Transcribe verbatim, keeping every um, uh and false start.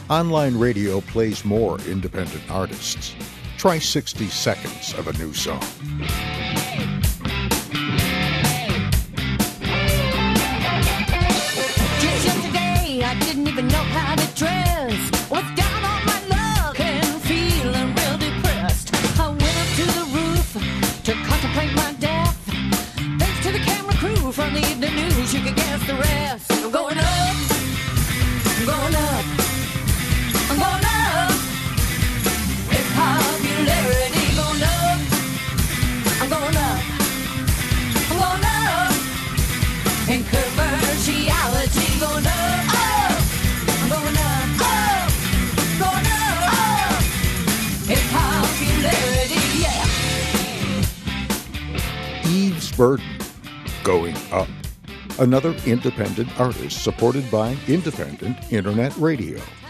Online radio plays more independent artists. Try sixty seconds of a new song. Just yesterday, I didn't even know how to dress. Was down on my luck and feeling real depressed. I went up to the roof to contemplate my death. Thanks to the camera crew from the evening news, you can guess the rest. I'm going up, I'm going up, I'm going up. In popularity, going up, I'm going up, I'm going up. In commerciality, going up, up, I'm going up, up, going up, up. In popularity, yeah. Eves Burden, Going Up. Another independent artist supported by Independent Internet Radio.